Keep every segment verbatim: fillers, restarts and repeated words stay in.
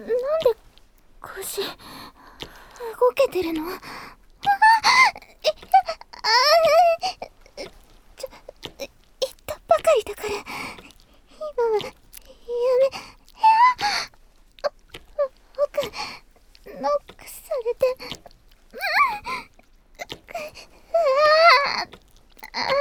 なんで腰動けてるの？ああ、ちょ、言ったばかりだから、今はやめ、僕、ノックされて、うんあああ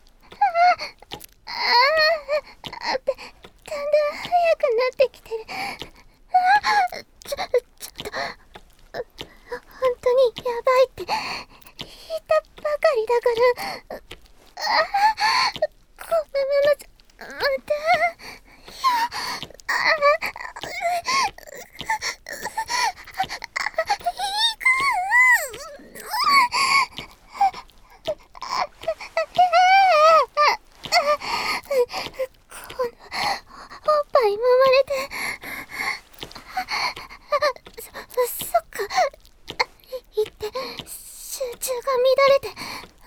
あだんだん速くなってきてる。あちょ、ちょっと、本当にやばいって言ったばかりだから、あこのままじゃ、また、いや、あおっぱい揉まれて、そ、そっか、言って集中が乱れて、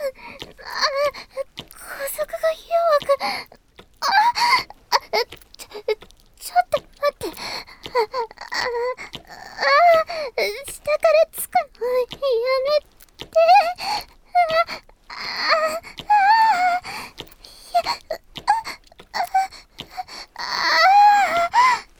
高速が弱く、ああちょ、ちょっと待って、ああ下からつくのやめて、ああいや、ああ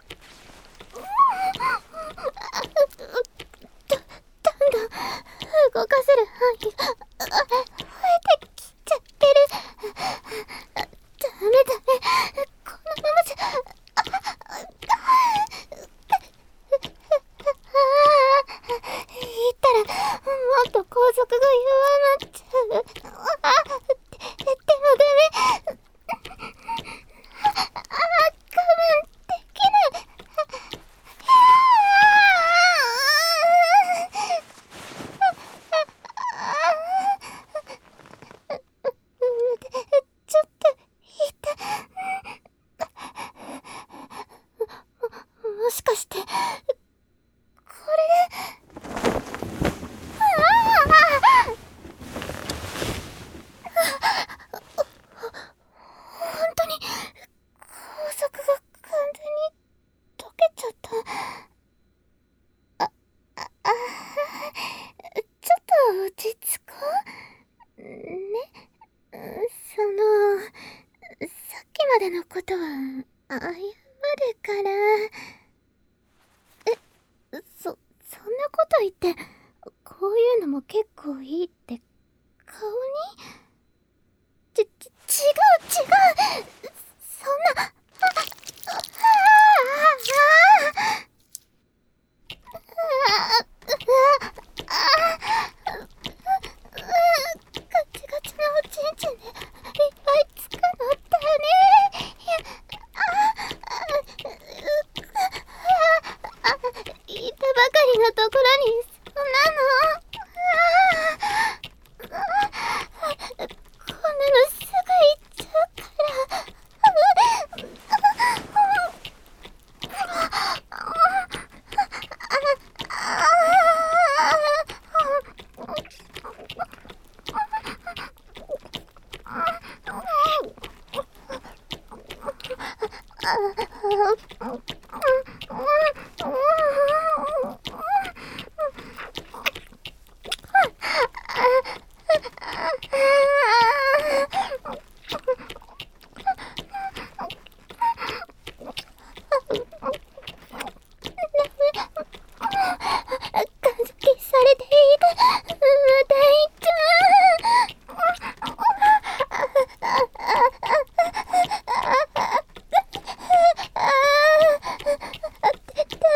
ど、どんどん動かせる範囲が増えてきちゃってる。ダメダメ、このままじゃ、ああ言ったらもっと高速が弱まっちゃう。あで、でもダメ。ああ我慢できない。ちょっといた。も、もしかしてこれで、ああ本当に高速が完全に溶けちゃった。あ、あ、あちょっと落ち着こうね。その、さっきまでのことは謝るから。え、そ、そんなこと言って、こういうのも結構いいって顔に？ち、ち、違う違うそんな、あ、あ、あ、ガチガチなおちんちんでいっぱいつくのだね。いや、あ、あ、言ったばかりのところにそんなの。こんなのすぐ行っちゃうから。で、で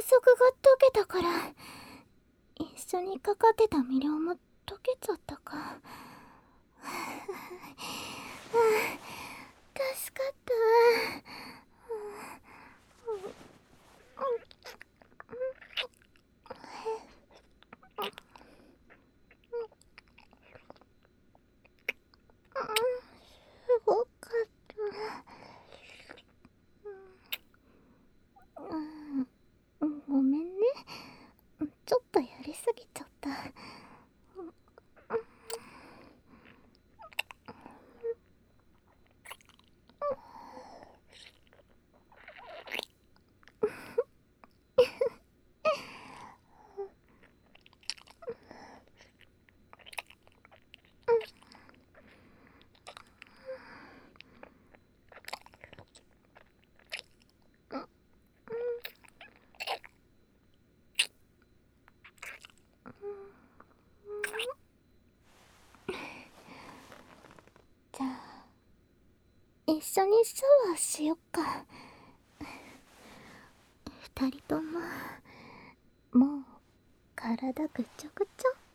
束が溶けたから、一緒にかかってた魅了も溶けちゃったか。はあ、助かった。すごかった。うん、ごめんね。ちょっとやりすぎちゃった。じゃあ一緒にシャワーしよっか。二人とももう体ぐちょぐちょ。